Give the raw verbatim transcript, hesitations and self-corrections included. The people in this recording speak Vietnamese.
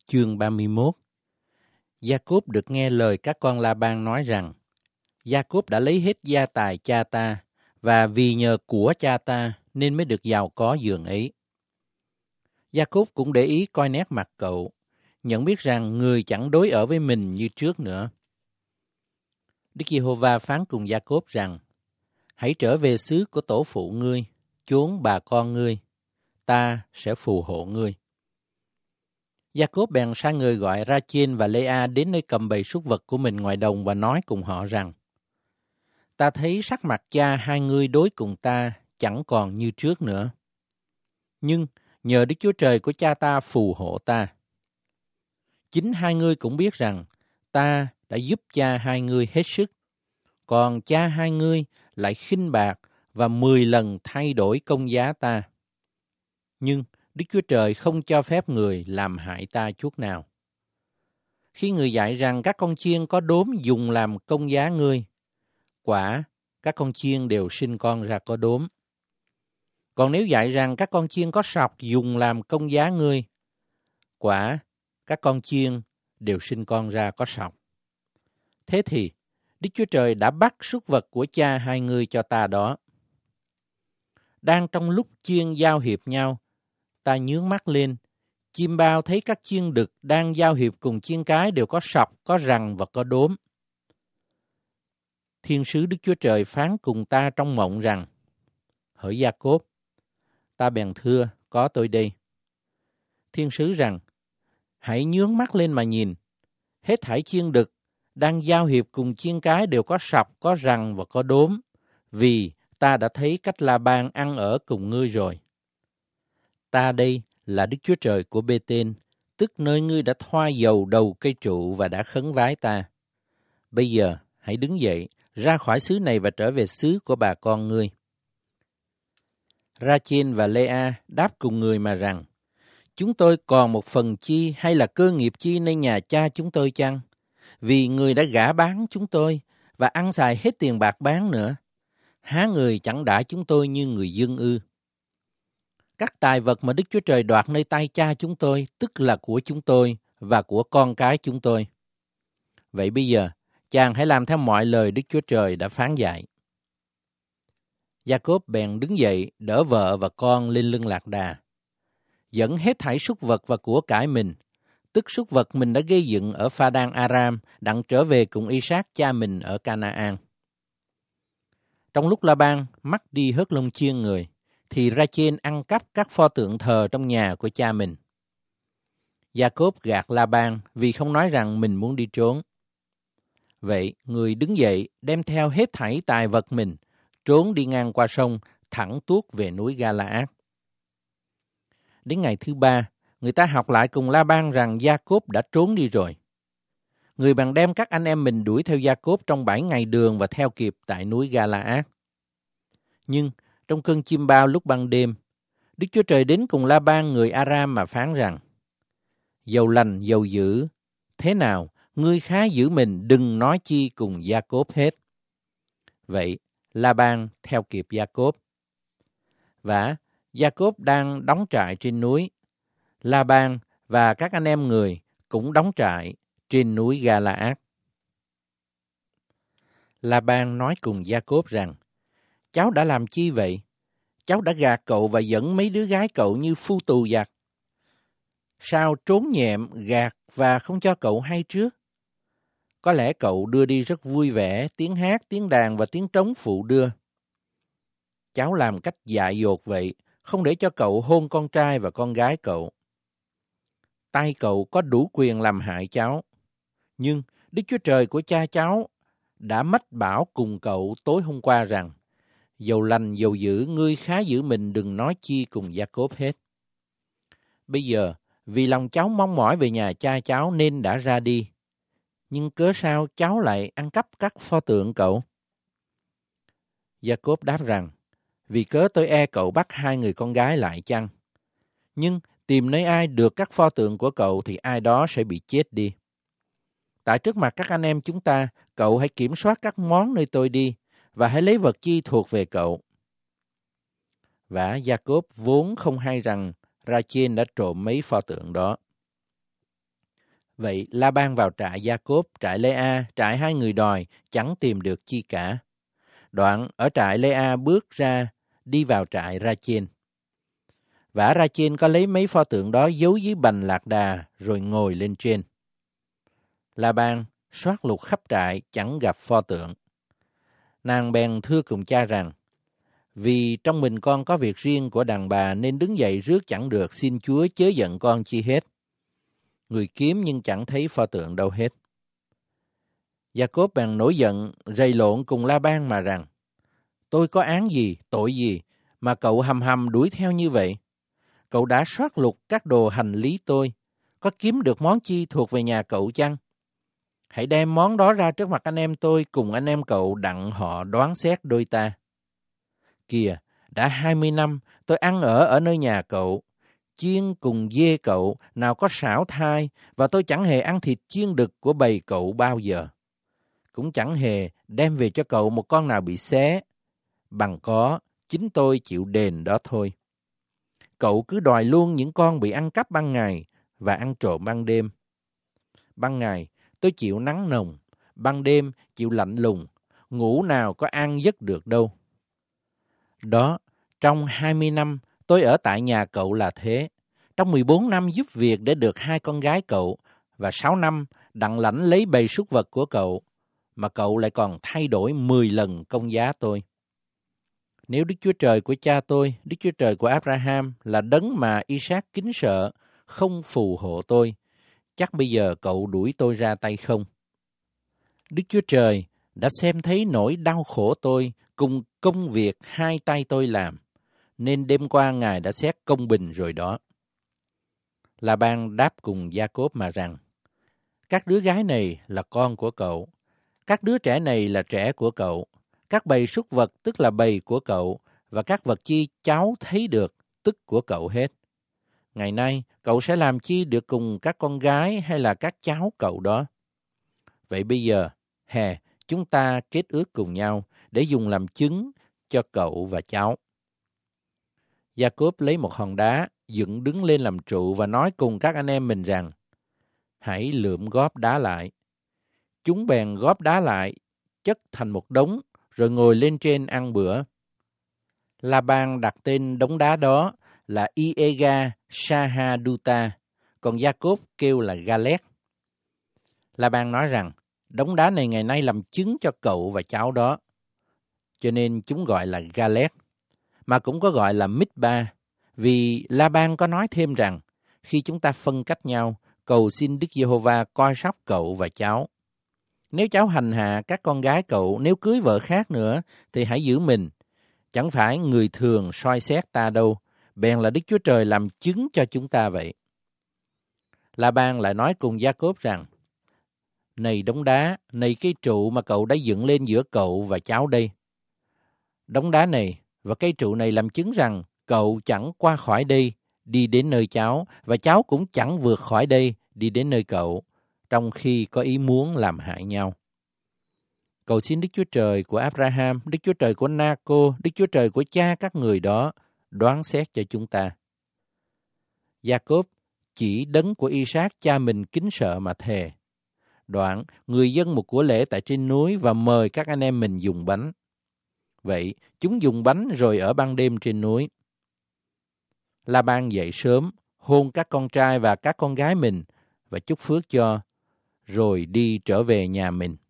Chương ba mươi mốt. Gia-cốp được nghe lời các con La-ban nói rằng, Gia-cốp đã lấy hết gia tài cha ta, và vì nhờ của cha ta nên mới được giàu có dường ấy. Gia-cốp cũng để ý coi nét mặt cậu, nhận biết rằng người chẳng đối ở với mình như trước nữa. Đức Giê-hô-va phán cùng Gia-cốp rằng, hãy trở về xứ của tổ phụ ngươi, chốn bà con ngươi, ta sẽ phù hộ ngươi. Gia-cốp bèn sai người gọi Ra-chên và Lê-a đến nơi cầm bầy súc vật của mình ngoài đồng và nói cùng họ rằng, ta thấy sắc mặt cha hai ngươi đối cùng ta chẳng còn như trước nữa. Nhưng nhờ Đức Chúa Trời của cha ta phù hộ ta. Chính hai ngươi cũng biết rằng ta đã giúp cha hai ngươi hết sức, còn cha hai ngươi lại khinh bạc và mười lần thay đổi công giá ta. Nhưng Đức Chúa Trời không cho phép người làm hại ta chút nào. Khi người dạy rằng các con chiên có đốm dùng làm công giá ngươi, quả các con chiên đều sinh con ra có đốm. Còn nếu dạy rằng các con chiên có sọc dùng làm công giá ngươi, quả các con chiên đều sinh con ra có sọc. Thế thì Đức Chúa Trời đã bắt súc vật của cha hai ngươi cho ta đó. Đang trong lúc chiên giao hiệp nhau, ta nhướng mắt lên, chim bao thấy các chiên đực đang giao hiệp cùng chiên cái đều có sọc, có răng và có đốm. Thiên sứ Đức Chúa Trời phán cùng ta trong mộng rằng, hỡi Gia-cốp, ta bèn thưa, có tôi đây. Thiên sứ rằng, hãy nhướng mắt lên mà nhìn, hết thảy chiên đực đang giao hiệp cùng chiên cái đều có sọc, có răng và có đốm, vì ta đã thấy cách La-ban ăn ở cùng ngươi rồi. Ta đây là Đức Chúa Trời của Bê-tên, tức nơi ngươi đã thoa dầu đầu cây trụ và đã khấn vái ta. Bây giờ hãy đứng dậy, ra khỏi xứ này và trở về xứ của bà con ngươi. Ra-chên và Lê-a đáp cùng người mà rằng, chúng tôi còn một phần chi hay là cơ nghiệp chi nơi nhà cha chúng tôi chăng? Vì người đã gả bán chúng tôi và ăn xài hết tiền bạc bán nữa. Há người chẳng đãi chúng tôi như người dân ư? Các tài vật mà Đức Chúa Trời đoạt nơi tay cha chúng tôi, tức là của chúng tôi và của con cái chúng tôi. Vậy bây giờ, chàng hãy làm theo mọi lời Đức Chúa Trời đã phán dạy. Gia-cốp bèn đứng dậy, đỡ vợ và con lên lưng lạc đà, dẫn hết thảy súc vật và của cải mình, tức súc vật mình đã gây dựng ở Pha-đan-a-ram, đặng trở về cùng Y-sát cha mình ở Ca-na-an. Trong lúc La-ban mắc đi hớt lông chiên người, thì Ra-chên ăn cắp các pho tượng thờ trong nhà của cha mình. Gia-cốp gạt La-ban vì không nói rằng mình muốn đi trốn. Vậy, người đứng dậy đem theo hết thảy tài vật mình, trốn đi ngang qua sông, thẳng tuốt về núi Ga-la-át. Đến ngày thứ ba, người ta học lại cùng La-ban rằng Gia-cốp đã trốn đi rồi. Người bèn đem các anh em mình đuổi theo Gia-cốp trong bảy ngày đường và theo kịp tại núi Ga-la-át. Nhưng trong cơn chim bao lúc ban đêm, Đức Chúa Trời đến cùng La-ban người Aram mà phán rằng, dầu lành dầu dữ, thế nào ngươi khá giữ mình đừng nói chi cùng Gia-cốp hết. Vậy La-ban theo kịp Gia-cốp. Và Gia-cốp đang đóng trại trên núi. La-ban và các anh em người cũng đóng trại trên núi Ga-la-át. La-ban nói cùng Gia-cốp rằng, cháu đã làm chi vậy? Cháu đã gạt cậu và dẫn mấy đứa gái cậu như phu tù giặc. Sao trốn nhẹm, gạt và không cho cậu hay trước? Có lẽ cậu đưa đi rất vui vẻ, tiếng hát, tiếng đàn và tiếng trống phụ đưa. Cháu làm cách dại dột vậy, không để cho cậu hôn con trai và con gái cậu. Tay cậu có đủ quyền làm hại cháu. Nhưng Đức Chúa Trời của cha cháu đã mách bảo cùng cậu tối hôm qua rằng, dầu lành dầu dữ, ngươi khá giữ mình đừng nói chi cùng Gia-cốp hết. Bây giờ, vì lòng cháu mong mỏi về nhà cha cháu nên đã ra đi. Nhưng cớ sao cháu lại ăn cắp các pho tượng cậu? Gia-cốp đáp rằng, vì cớ tôi e cậu bắt hai người con gái lại chăng? Nhưng tìm nơi ai được các pho tượng của cậu thì ai đó sẽ bị chết đi. Tại trước mặt các anh em chúng ta, cậu hãy kiểm soát các món nơi tôi đi, và hãy lấy vật chi thuộc về cậu. Và Gia-cốp vốn không hay rằng Ra-chên đã trộm mấy pho tượng đó. Vậy La-ban vào trại Gia-cốp, trại Lê-a, trại hai người đòi, chẳng tìm được chi cả. Đoạn ở trại Lê-a bước ra, đi vào trại Ra-chên. Vả Ra-chên có lấy mấy pho tượng đó giấu dưới bành lạc đà, rồi ngồi lên trên. La-ban soát lục khắp trại, chẳng gặp pho tượng. Nàng bèn thưa cùng cha rằng, vì trong mình con có việc riêng của đàn bà nên đứng dậy rước chẳng được, xin Chúa chớ giận con chi hết. Người kiếm nhưng chẳng thấy pho tượng đâu hết. Gia-cốp bèn nổi giận, rầy lộn cùng La-ban mà rằng, tôi có án gì, tội gì, mà cậu hầm hầm đuổi theo như vậy? Cậu đã soát lục các đồ hành lý tôi, có kiếm được món chi thuộc về nhà cậu chăng? Hãy đem món đó ra trước mặt anh em tôi, cùng anh em cậu đặng họ đoán xét đôi ta. Kìa, đã hai mươi năm tôi ăn ở ở nơi nhà cậu, chiên cùng dê cậu, nào có sảo thai, và tôi chẳng hề ăn thịt chiên đực của bầy cậu bao giờ. Cũng chẳng hề đem về cho cậu một con nào bị xé, bằng có, chính tôi chịu đền đó thôi. Cậu cứ đòi luôn những con bị ăn cắp ban ngày và ăn trộm ban đêm. Ban ngày tôi chịu nắng nồng, ban đêm chịu lạnh lùng, ngủ nào có ăn giấc được đâu. Đó, trong hai mươi năm tôi ở tại nhà cậu là thế. Trong mười bốn năm giúp việc để được hai con gái cậu, và sáu năm đặng lãnh lấy bầy súc vật của cậu, mà cậu lại còn thay đổi mười lần công giá tôi. Nếu Đức Chúa Trời của cha tôi, Đức Chúa Trời của Abraham là đấng mà Isaac kính sợ, không phù hộ tôi, chắc bây giờ cậu đuổi tôi ra tay không. Đức Chúa Trời đã xem thấy nỗi đau khổ tôi cùng công việc hai tay tôi làm, nên đêm qua Ngài đã xét công bình rồi đó. La-ban đáp cùng Gia-cốp mà rằng, các đứa gái này là con của cậu, các đứa trẻ này là trẻ của cậu, các bầy súc vật tức là bầy của cậu, và các vật chi cháu thấy được tức của cậu hết. Ngày nay, cậu sẽ làm chi được cùng các con gái hay là các cháu cậu đó? Vậy bây giờ, hè, chúng ta kết ước cùng nhau để dùng làm chứng cho cậu và cháu. Gia-cốp lấy một hòn đá, dựng đứng lên làm trụ và nói cùng các anh em mình rằng, hãy lượm góp đá lại. Chúng bèn góp đá lại, chất thành một đống, rồi ngồi lên trên ăn bữa. La-ban đặt tên đống đá đó là Iega Shahaduta, còn Gia-cốp kêu là Galet. La-ban nói rằng, đống đá này ngày nay làm chứng cho cậu và cháu đó, cho nên chúng gọi là Galet, mà cũng có gọi là Mít-ba, vì La-ban có nói thêm rằng, khi chúng ta phân cách nhau, cầu xin Đức Giê-hô-va coi sóc cậu và cháu. Nếu cháu hành hạ các con gái cậu, nếu cưới vợ khác nữa, thì hãy giữ mình. Chẳng phải người thường soi xét ta đâu, bèn là Đức Chúa Trời làm chứng cho chúng ta vậy. La-ban lại nói cùng Gia-cốp rằng, này đống đá, này cây trụ mà cậu đã dựng lên giữa cậu và cháu đây. Đống đá này và cây trụ này làm chứng rằng cậu chẳng qua khỏi đây đi đến nơi cháu, và cháu cũng chẳng vượt khỏi đây đi đến nơi cậu, trong khi có ý muốn làm hại nhau. Cầu xin Đức Chúa Trời của Abraham, Đức Chúa Trời của Na-cô, Đức Chúa Trời của cha các người đó đoán xét cho chúng ta. Gia-cốp chỉ đấng của Isaac cha mình kính sợ mà thề. Đoạn, người dâng một của lễ tại trên núi và mời các anh em mình dùng bánh. Vậy, chúng dùng bánh rồi ở ban đêm trên núi. La-ban dậy sớm, hôn các con trai và các con gái mình và chúc phước cho, rồi đi trở về nhà mình.